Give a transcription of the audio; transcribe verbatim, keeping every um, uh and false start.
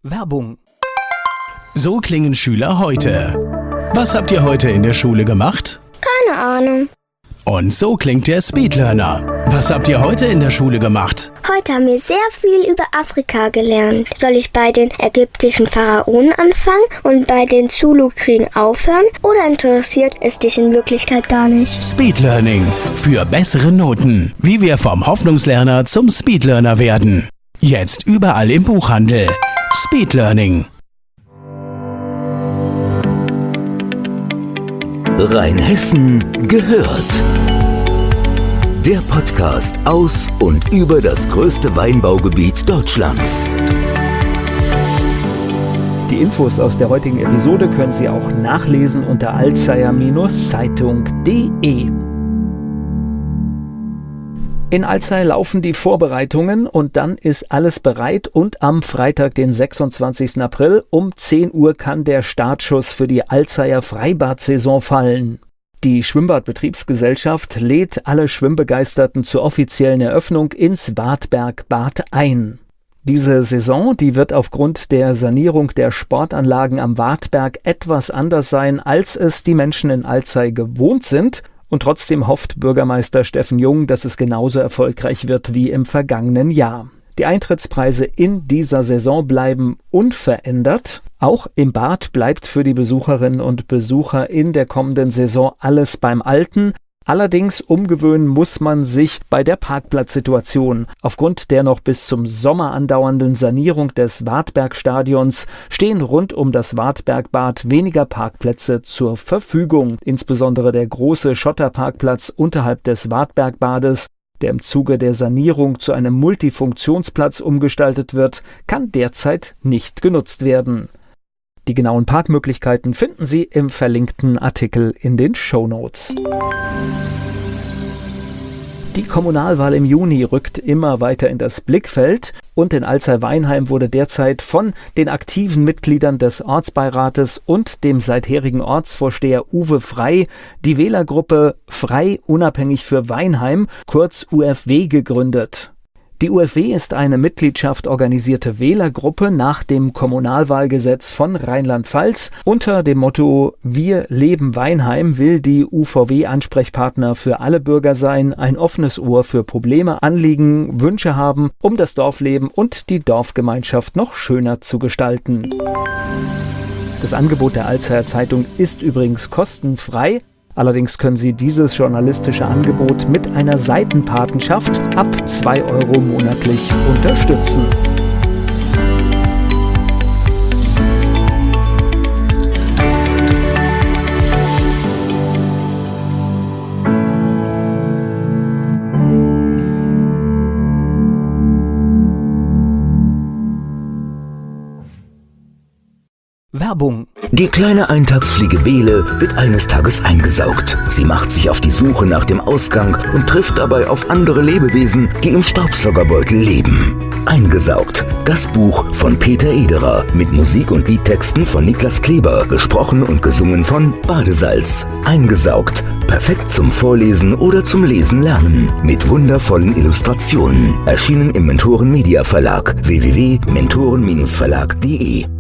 Werbung. So klingen Schüler heute. Was habt ihr heute in der Schule gemacht? Keine Ahnung. Und so klingt der Speedlearner. Was habt ihr heute in der Schule gemacht? Heute haben wir sehr viel über Afrika gelernt. Soll ich bei den ägyptischen Pharaonen anfangen und bei den Zulu-Kriegen aufhören? Oder interessiert es dich in Wirklichkeit gar nicht? Speedlearning. Für bessere Noten. Wie wir vom Hoffnungslerner zum Speedlearner werden. Jetzt überall im Buchhandel. Speedlearning. Rheinhessen gehört. Der Podcast aus und über das größte Weinbaugebiet Deutschlands. Die Infos aus der heutigen Episode können Sie auch nachlesen unter alzeier Zeitung punkt de. In Alzey laufen die Vorbereitungen und dann ist alles bereit und am Freitag, den sechsundzwanzigsten April um zehn Uhr kann der Startschuss für die Alzeyer Freibad-Saison fallen. Die Schwimmbadbetriebsgesellschaft lädt alle Schwimmbegeisterten zur offiziellen Eröffnung ins Wartbergbad ein. Diese Saison, die wird aufgrund der Sanierung der Sportanlagen am Wartberg etwas anders sein, als es die Menschen in Alzey gewohnt sind. Und trotzdem hofft Bürgermeister Steffen Jung, dass es genauso erfolgreich wird wie im vergangenen Jahr. Die Eintrittspreise in dieser Saison bleiben unverändert. Auch im Bad bleibt für die Besucherinnen und Besucher in der kommenden Saison alles beim Alten. Allerdings umgewöhnen muss man sich bei der Parkplatzsituation. Aufgrund der noch bis zum Sommer andauernden Sanierung des Wartbergstadions stehen rund um das Wartbergbad weniger Parkplätze zur Verfügung. Insbesondere der große Schotterparkplatz unterhalb des Wartbergbades, der im Zuge der Sanierung zu einem Multifunktionsplatz umgestaltet wird, kann derzeit nicht genutzt werden. Die genauen Parkmöglichkeiten finden Sie im verlinkten Artikel in den Shownotes. Die Kommunalwahl im Juni rückt immer weiter in das Blickfeld und in Alzey-Weinheim wurde derzeit von den aktiven Mitgliedern des Ortsbeirates und dem seitherigen Ortsvorsteher Uwe Frey die Wählergruppe Frei Unabhängig für Weinheim, kurz U F W, gegründet. Die U F W ist eine Mitgliedschaft organisierte Wählergruppe nach dem Kommunalwahlgesetz von Rheinland-Pfalz. Unter dem Motto Wir leben Weinheim will die U V W Ansprechpartner für alle Bürger sein, ein offenes Ohr für Probleme, Anliegen, Wünsche haben, um das Dorfleben und die Dorfgemeinschaft noch schöner zu gestalten. Das Angebot der Alzeyer Zeitung ist übrigens kostenfrei. Allerdings können Sie dieses journalistische Angebot mit einer Seitenpatenschaft ab zwei Euro monatlich unterstützen. Werbung. Die kleine Eintagsfliege Bele wird eines Tages eingesaugt. Sie macht sich auf die Suche nach dem Ausgang und trifft dabei auf andere Lebewesen, die im Staubsaugerbeutel leben. Eingesaugt. Das Buch von Peter Ederer mit Musik und Liedtexten von Niklas Kleber, gesprochen und gesungen von Badesalz. Eingesaugt. Perfekt zum Vorlesen oder zum Lesen lernen. Mit wundervollen Illustrationen. Erschienen im Mentoren Media Verlag. w w w punkt mentoren Verlag punkt de